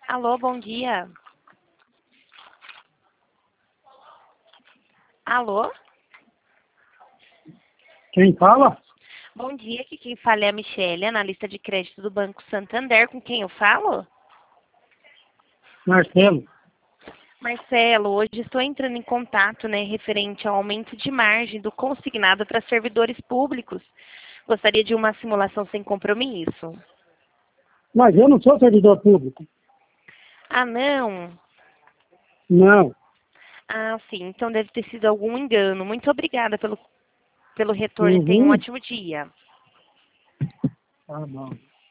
Alô, bom dia. Alô? Quem fala? Bom dia, aqui quem fala é a Michelle, analista de crédito do Banco Santander. Com quem eu falo? Marcelo. Marcelo, hoje estou entrando em contato, referente ao aumento de margem do consignado para servidores públicos. Gostaria de uma simulação sem compromisso. Mas eu não sou servidor público. Ah, não? Não. Ah, sim, então deve ter sido algum engano. Muito obrigada pelo retorno e tenha um Uhum. ótimo dia. Tá bom.